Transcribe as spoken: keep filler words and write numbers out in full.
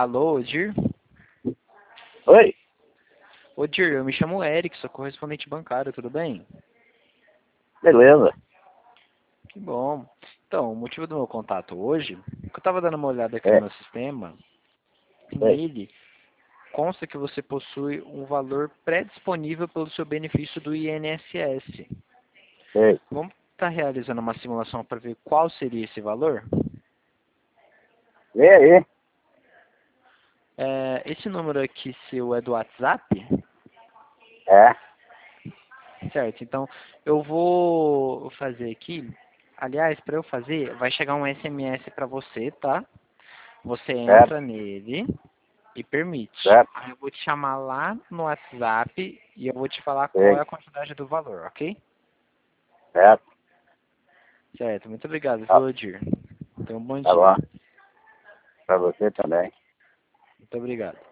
Alô, Odir? Oi? Odir, eu me chamo Eric, sou correspondente bancário, tudo bem? Beleza. Que bom. Então, o motivo do meu contato hoje, é que eu estava dando uma olhada aqui no É. meu sistema, e Oi. nele consta que você possui um valor pré-disponível pelo seu benefício do I N S S. Ei. Vamos estar realizando uma simulação para ver qual seria esse valor? E aí? É, esse número aqui seu é do WhatsApp? É. Certo, então eu vou fazer aqui. Aliás, para eu fazer, vai chegar um S M S para você, tá? Você Certo. entra nele e permite. Certo. Aí eu vou te chamar lá no WhatsApp e eu vou te falar qual é Ei. a quantidade do valor, ok? Certo. Certo, muito obrigado, Tá, viu, Odir? Tenha um bom tá dia. bom. Pra você também. Muito obrigado.